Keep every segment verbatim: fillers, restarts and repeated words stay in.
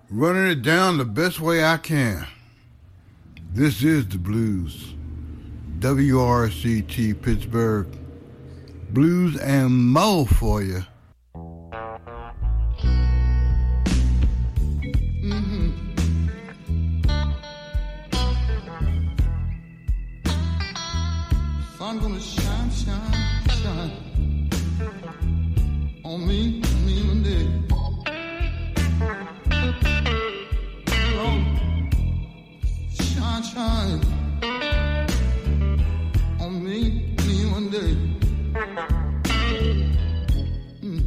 running it down the best way I can. This is the blues. W R C T Pittsburgh. Blues and mo for you. Mm-hmm. Sun gonna shine, shine, shine on me, on me one day. Oh, shine, shine on me, me one day. Mm.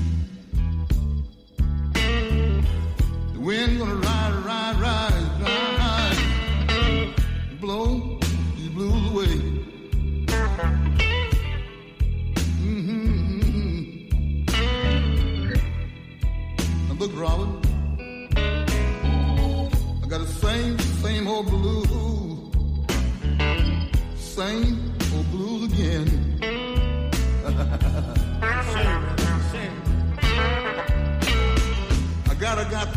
The wind gonna ride, ride, ride, ride, ride, blow these blues away. Mm-hmm. Now look, Robert, I got the same, same old blues, same old blues again. Same, same. I got, I got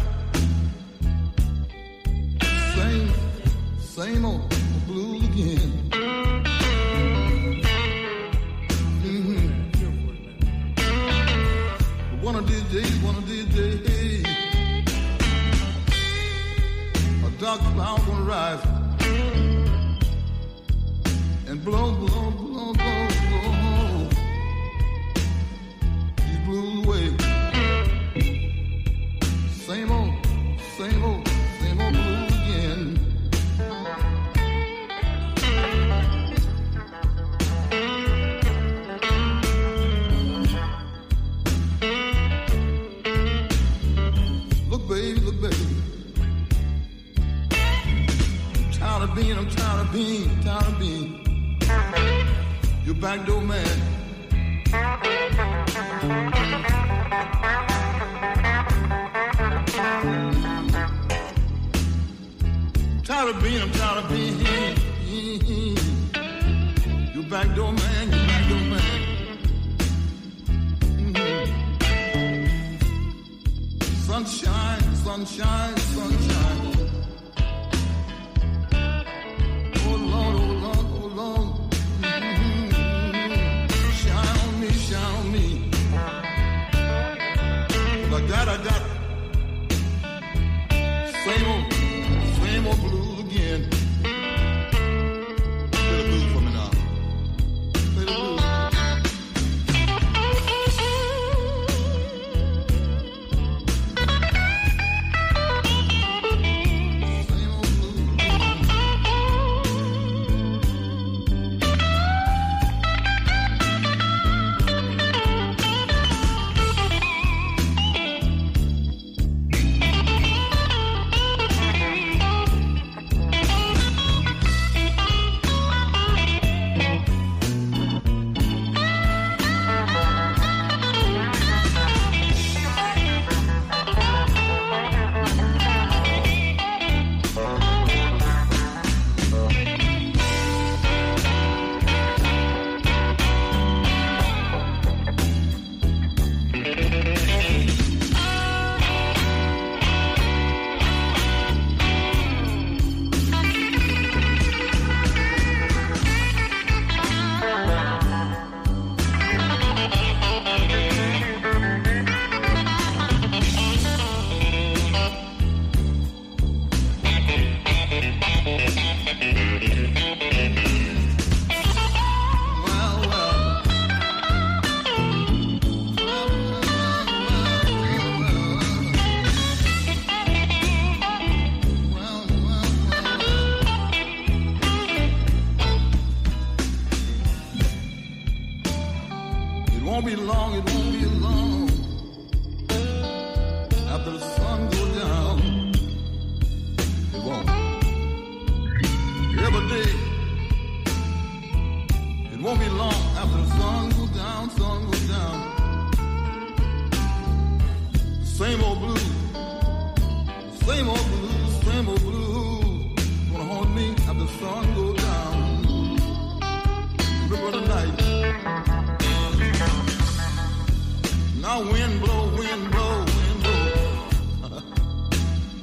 same, same old blues again. Mm-hmm. One of these days, one of these days, a dark cloud gonna rise and blow, blow, blow, blow, blow these blues away. Same old, same old, same old blues again. Look, baby, look, baby. I'm tired of being, I'm tired of being, tired of being your backdoor man. I'm tired of being, I'm tired of being your backdoor man, your backdoor man. Mm-hmm. Sunshine, sunshine, sunshine. Oh Lord, oh Lord, oh Lord. Shine on me, shine on me. I got, I got same old, same old blues again. Play the blues for me now. Play the blues. Same old blues. won't be long, it won't be long after the sun goes down. It won't. Every day. It won't be long after the sun goes down, sun goes down. Same old blues, same old blues, same old blues gonna haunt me after the sun goes down. Remember the night. Now wind blow, wind blow, wind blow.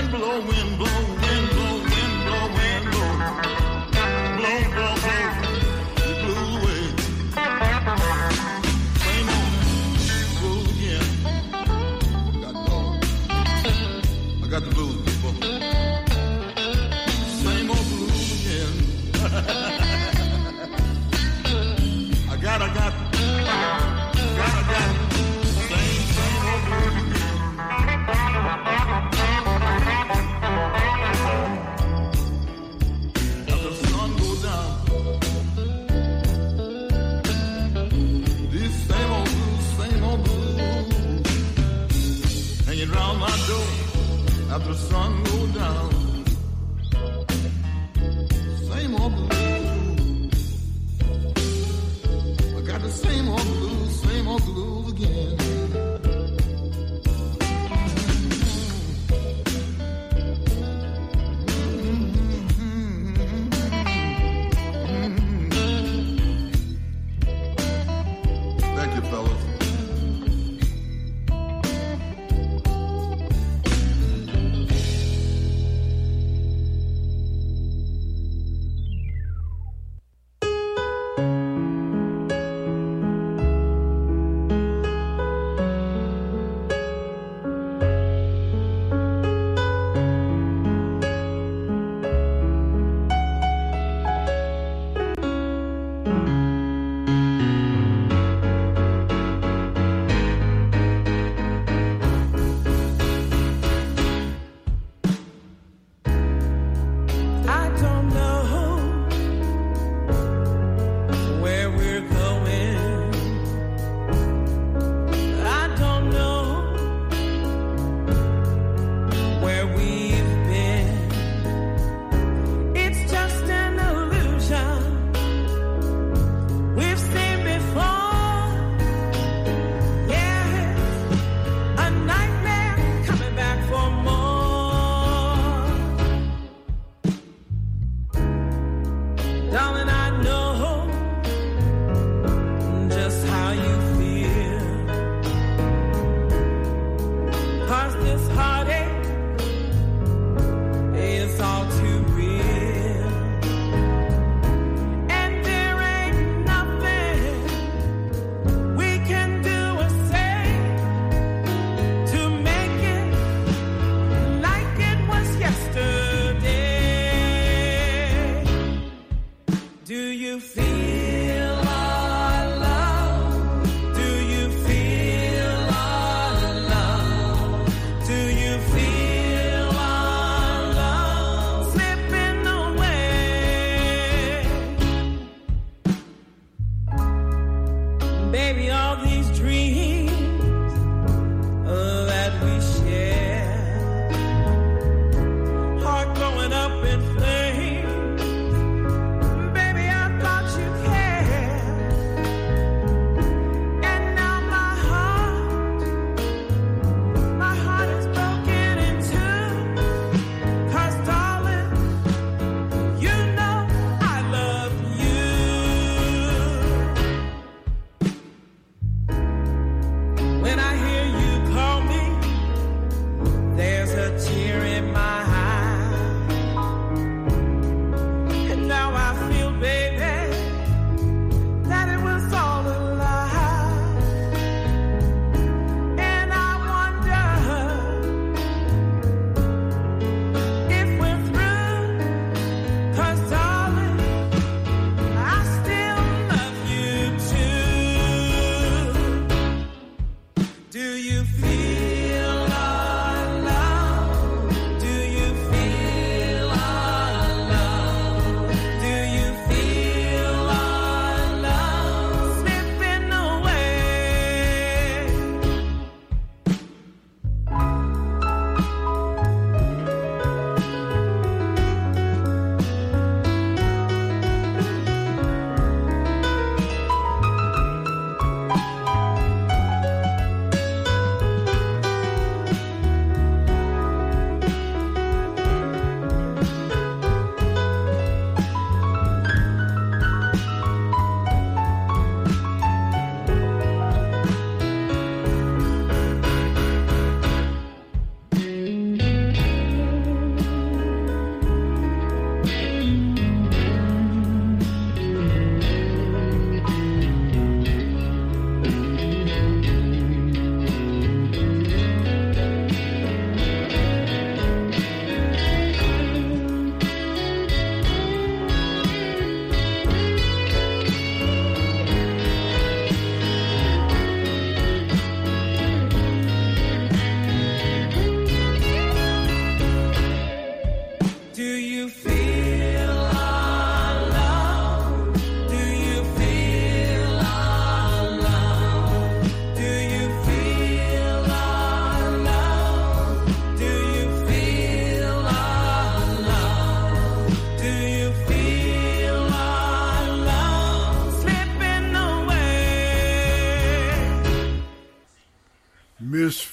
Do you feel our love?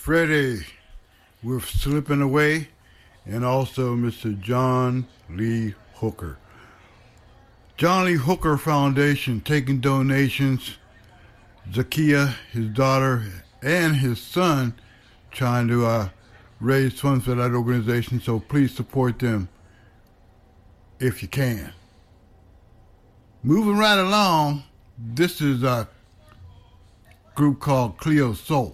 Freddie with Slipping Away, and also Mister John Lee Hooker. John Lee Hooker Foundation taking donations. Zakia, his daughter, and his son trying to uh, raise funds for that organization, so please support them if you can. Moving right along, this is a group called Cleo Soul.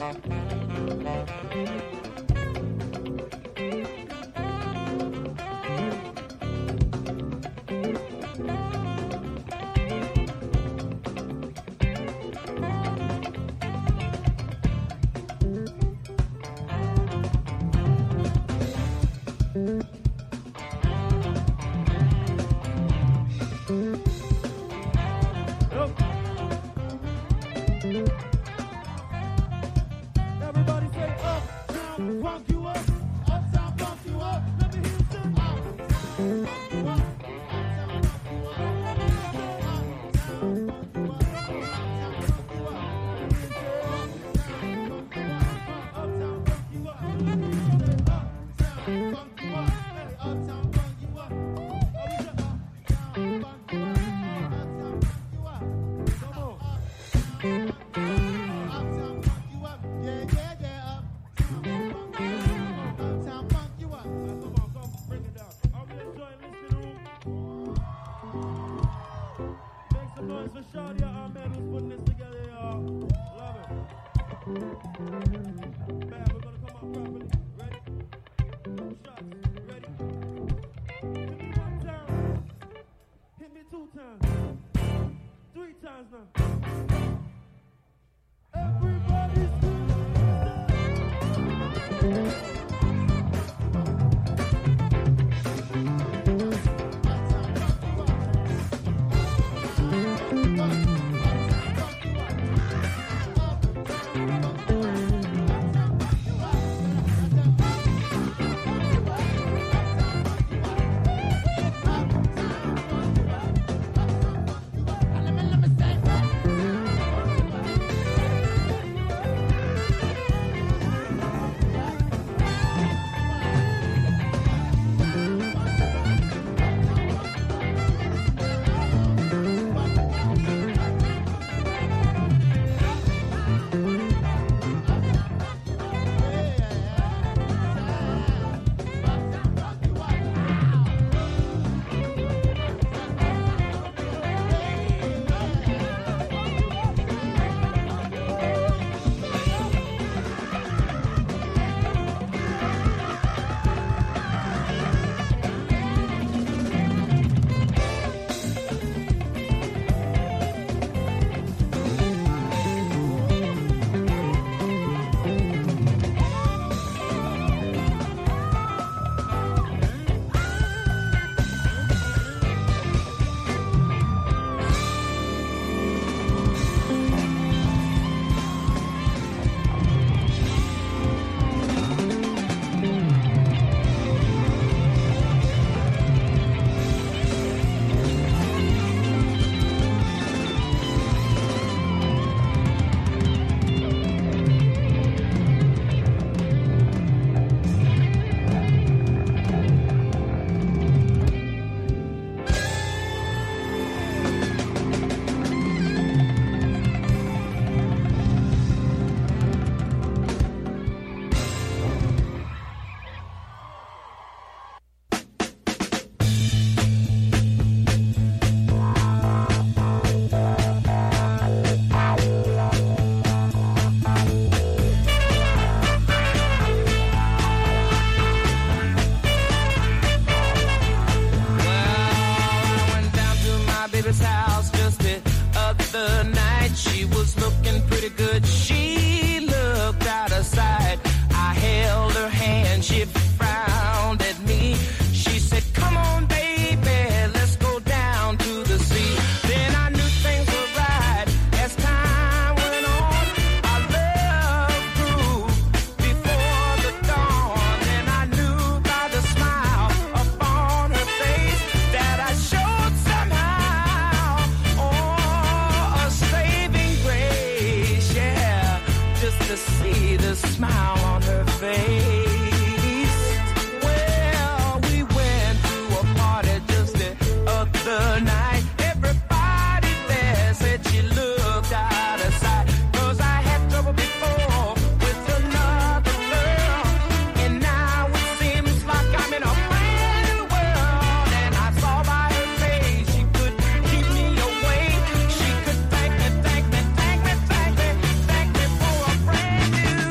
Thank me, thank me, thank me for a brand new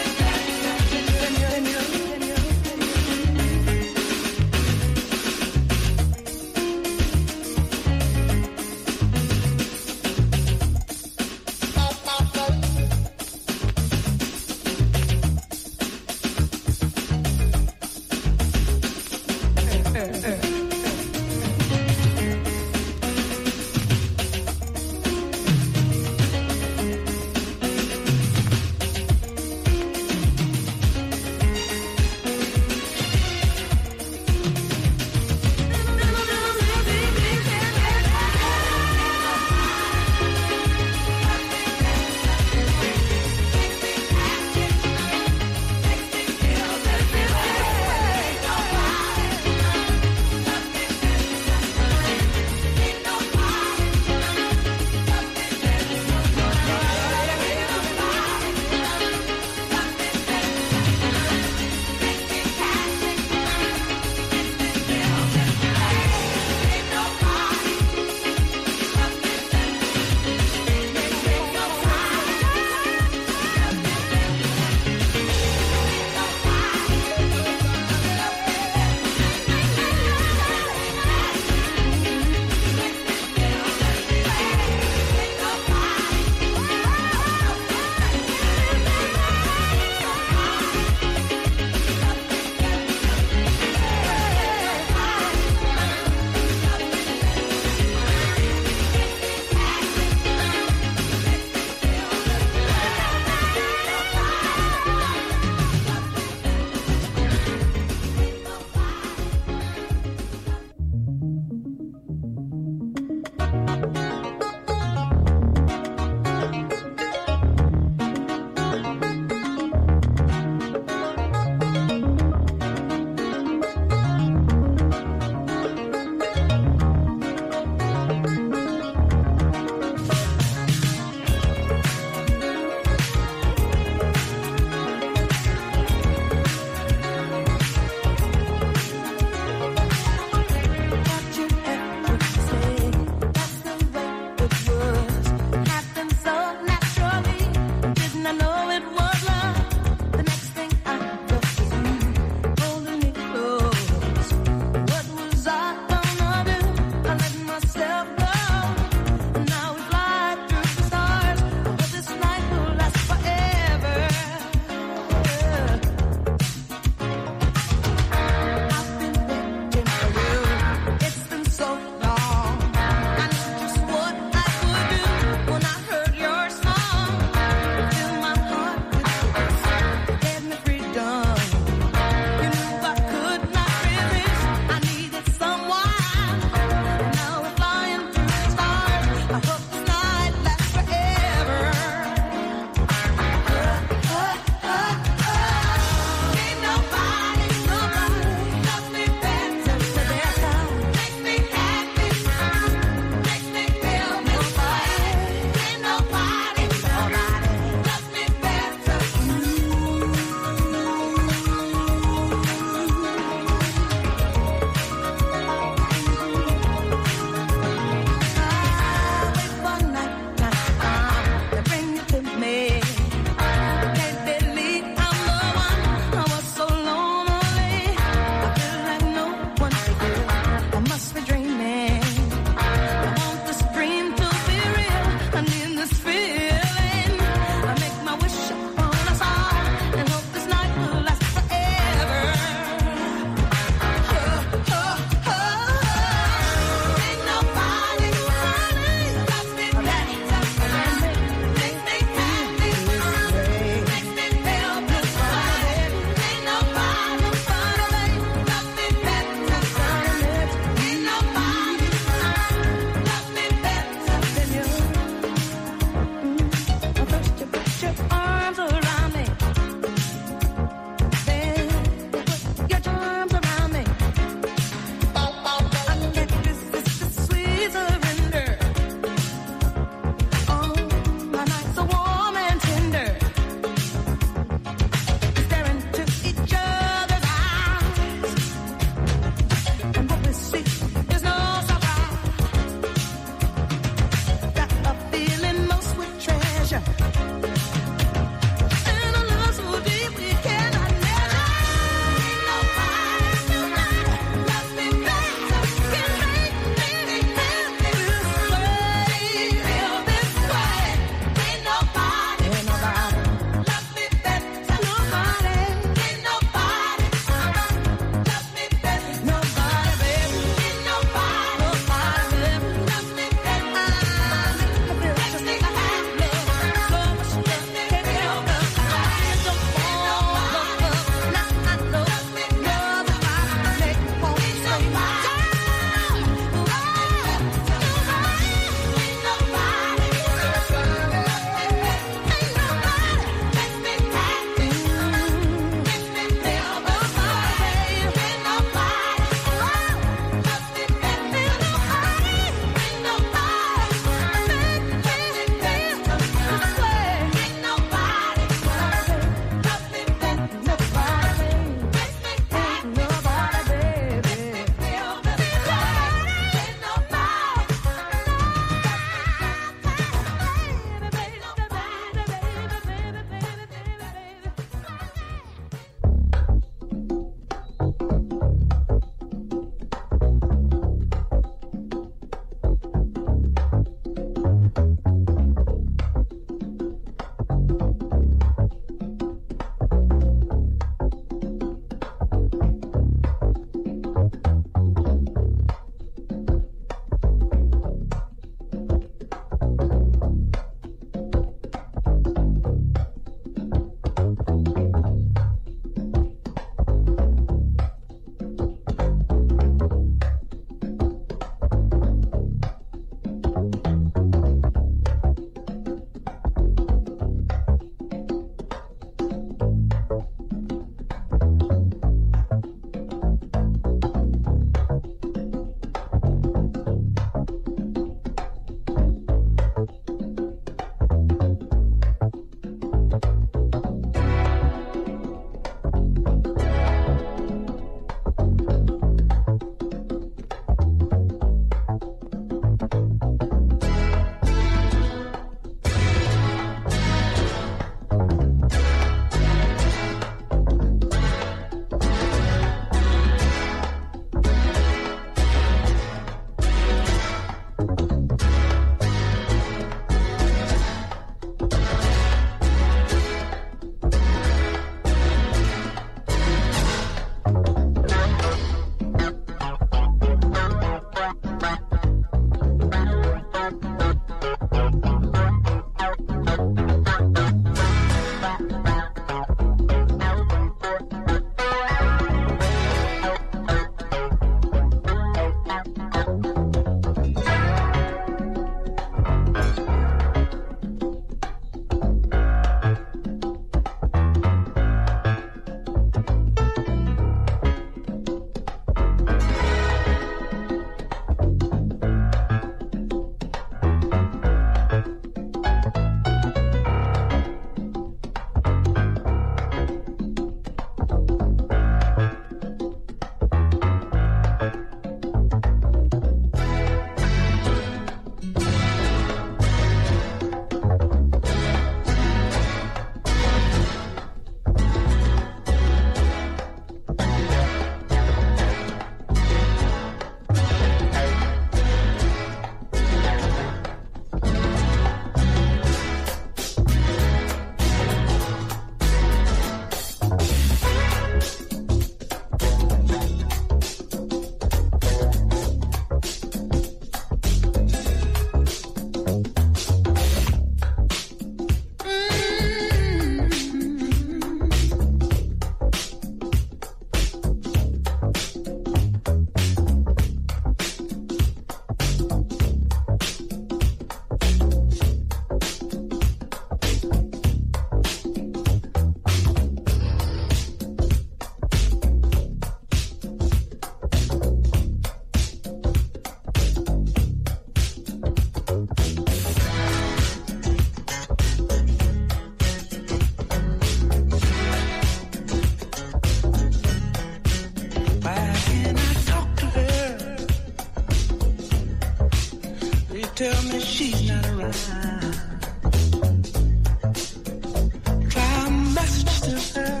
Try a message to her.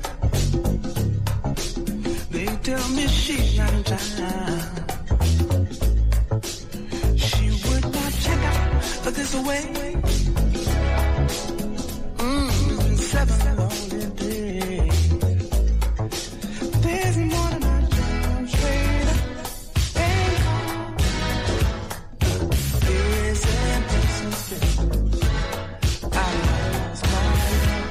They tell me she's not in town. She would not check out this way. Mm, it's been seven lonely days. There's more than I can trade. There's an innocence. I lost my love.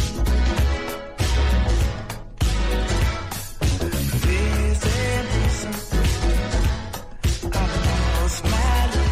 There's an innocence. I lost my love.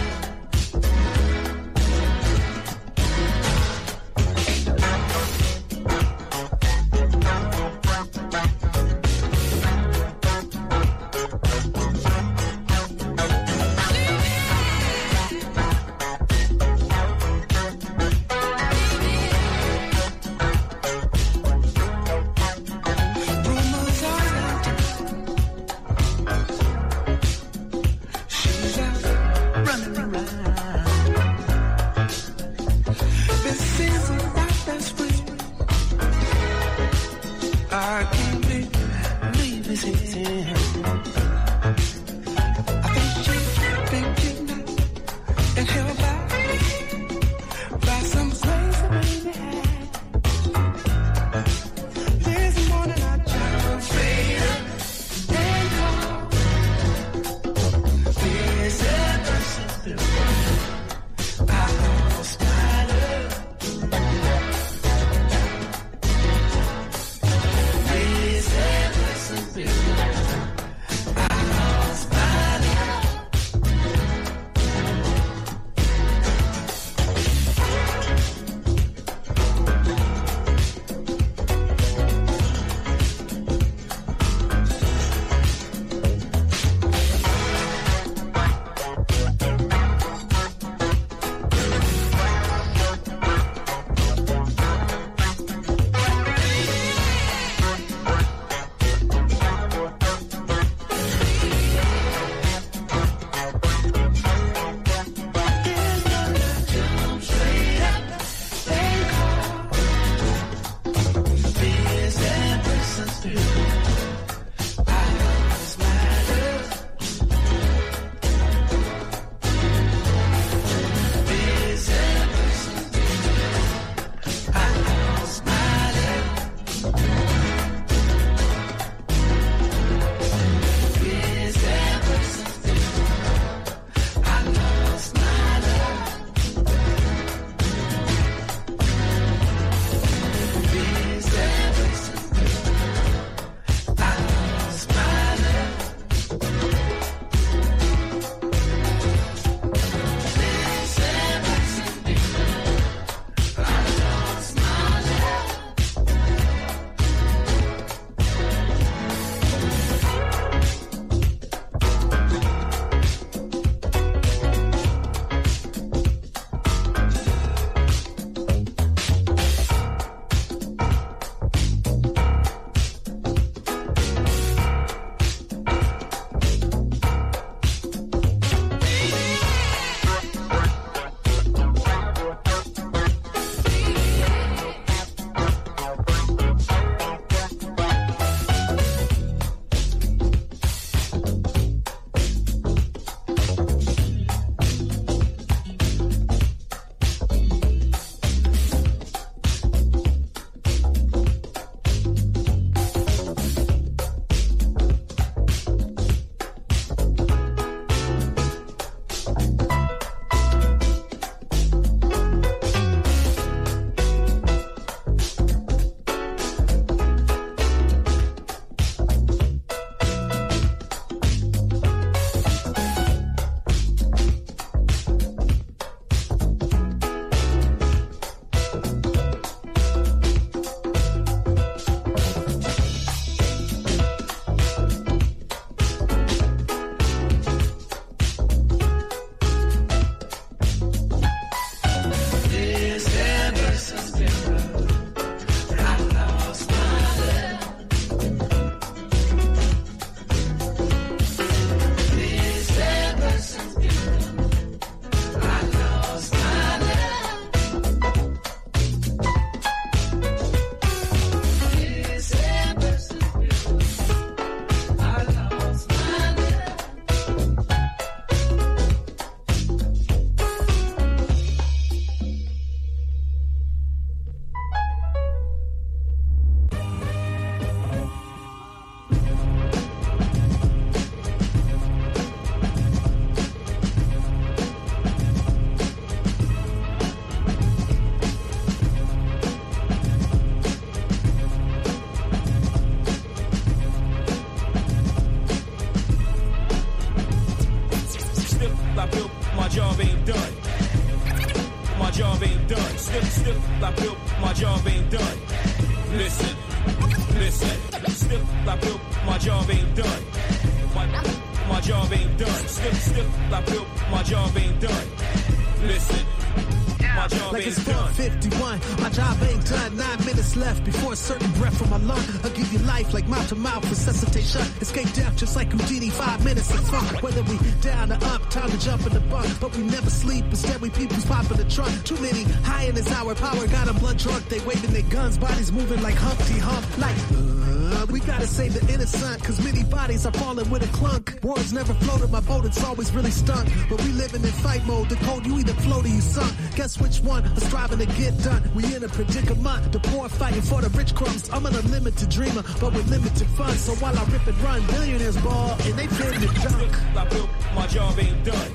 job ain't done. Still, still, I feel my job ain't done. Listen, listen. Still, I feel my job ain't done. My, my job ain't done. Still, still, I feel my job ain't done. Listen. My job like ain't it's done. fifty-one, my job ain't done. Nine minutes left before a certain breath from my lung. I'll give you life like mouth to mouth, resuscitation. Escape death just like Houdini, five minutes of fun. Whether we down or up, time to jump in the bunk. But we never sleep, instead we people's pop in the trunk. Too many high in this hour, power got them blood drunk. They waving their guns, bodies moving like Humpty Hump. Like, uh, we gotta save the innocent, cause many bodies are falling with a clunk. Wars never floated my boat, it's always really stunk. But we living in fight mode, the code you either float or you sunk. Guess which one are striving to get done? We in a predicament, the poor fighting for the rich crumbs. I'm an unlimited dreamer, but with limited funds. So while I rip and run, billionaires ball, and they fit the junk. I feel my job ain't done.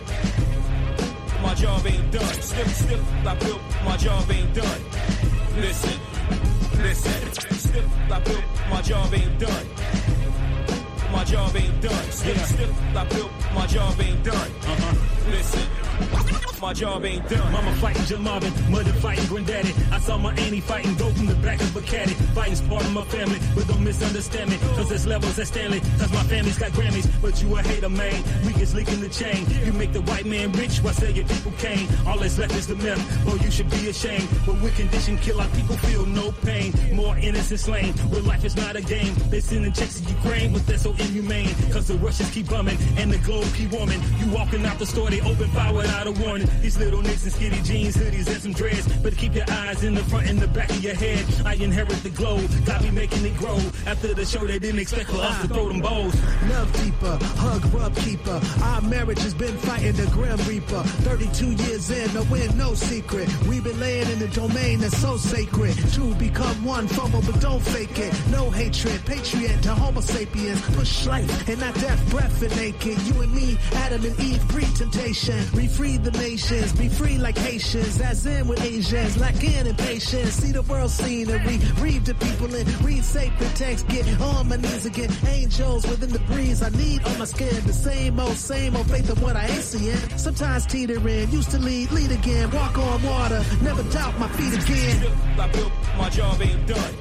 My job ain't done. Still, still, I feel my job ain't done. Listen, listen. Still, I feel my job ain't done. My job ain't done. Still, Yeah. still, I feel my job ain't done. Uh-huh. Listen, my job ain't done. Mama fighting Jim Marvin, mother fighting granddaddy. I saw my auntie fighting dope from the back of a caddy. Fighting's part of my family, but don't misunderstand me. Cause there's levels at Stanley, cause my family's got Grammys. But you a hater, man, weakest link in the chain. You make the white man rich while say your people cane. All that's left is the myth, boy you should be ashamed. But we condition kill our people feel no pain. More innocent slain, where life is not a game. They sending checks to Ukraine, but that's so inhumane. Cause the Russians keep bumming, and the globe keep warming. You walking out the store, they open fire without a warning. These little nicks in skinny jeans, hoodies, and some dreads. But keep your eyes in the front and the back of your head. I inherit the glow, got me making it grow. After the show, they didn't expect for us to throw them bows. Love deeper, hug rub keeper. Our marriage has been fighting the Grim Reaper. thirty-two years in, no win, no secret. We've been laying in the domain that's so sacred. Two become one, fumble but don't fake it. No hatred, patriot to homo sapiens. Push life and not death, breath and naked. You and me, Adam and Eve, pre-temptation. We free the nations, be free like Haitians. As in with Asians, lacking in patience. See the world scenery, read the people in, read sacred text. Get on my knees again, angels within the breeze. I need on my skin the same old, same old faith of what I ain't seeing. Sometimes teetering, used to lead, lead again. Walk on water, never doubt my feet again. Still, I feel my job ain't done.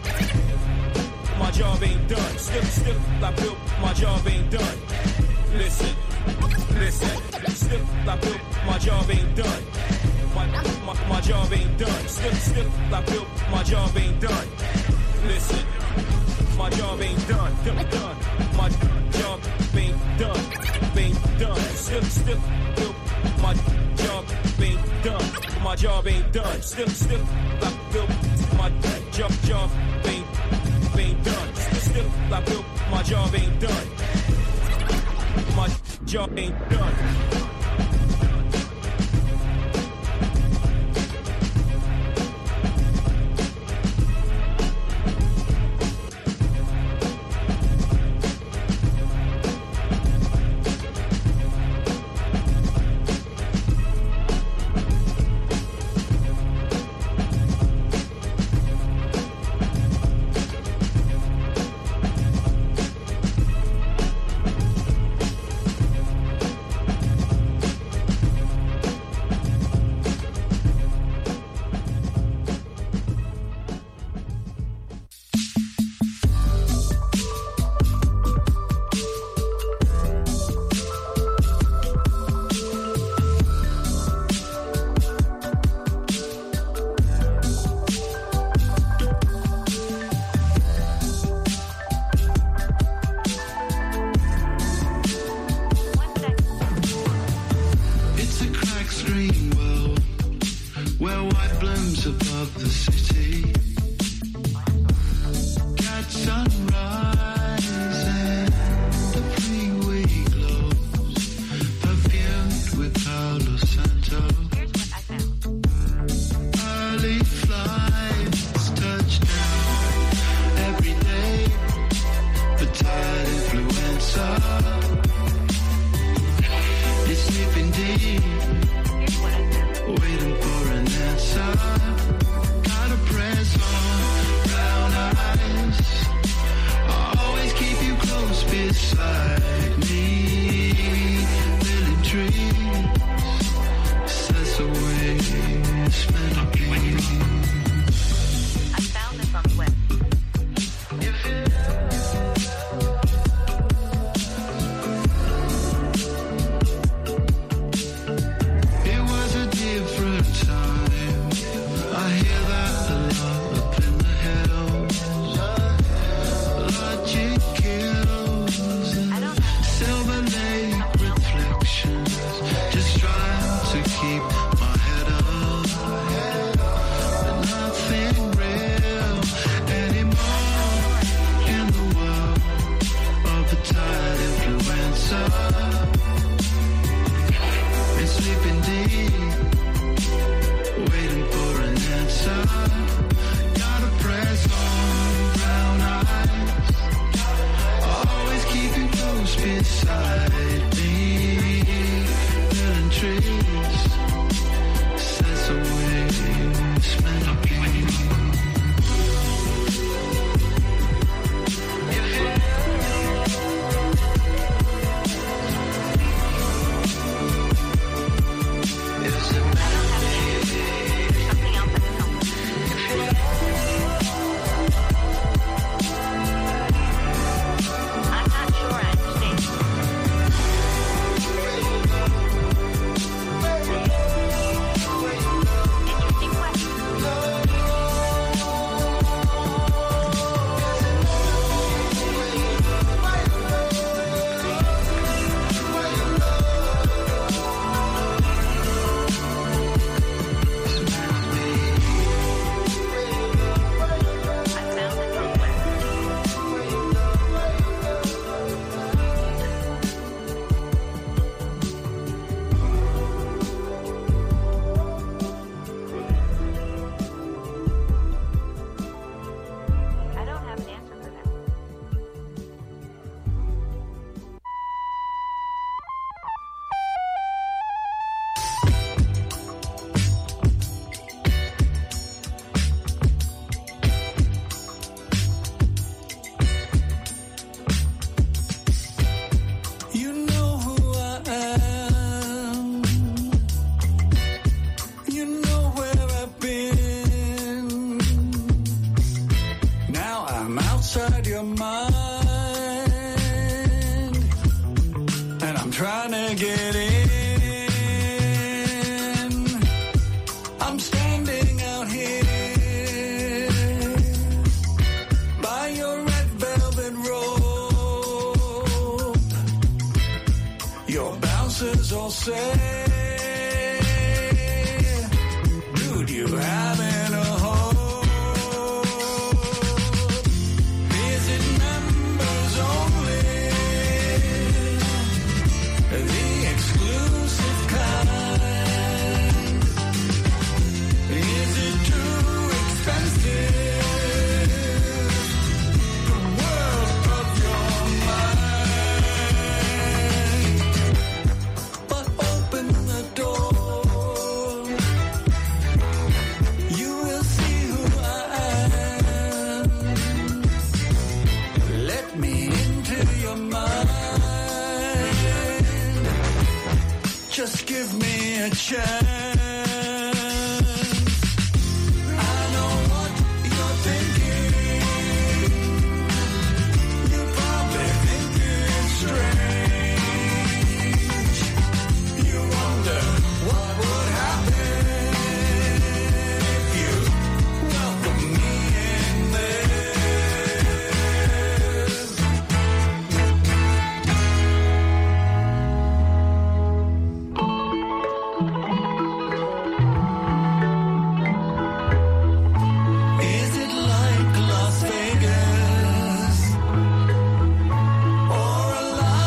My job ain't done. Still, still, I feel my job ain't done. Listen, listen. Still, I feel my job ain't done. My, my, my job ain't done. Still, still, I feel my job ain't done. Listen, my job ain't done. Done, done. My job ain't done. Ain't done. Still, still, feel my job ain't done. My job ain't done. Still, still, I feel my job, job ain't ain't done. Still, still, I feel my job ain't done. My job ain't done. Spend Gotta press on, brown eyes. Always keep you close beside me. Living trees, sense the way it's meant to be. Just give me a chance.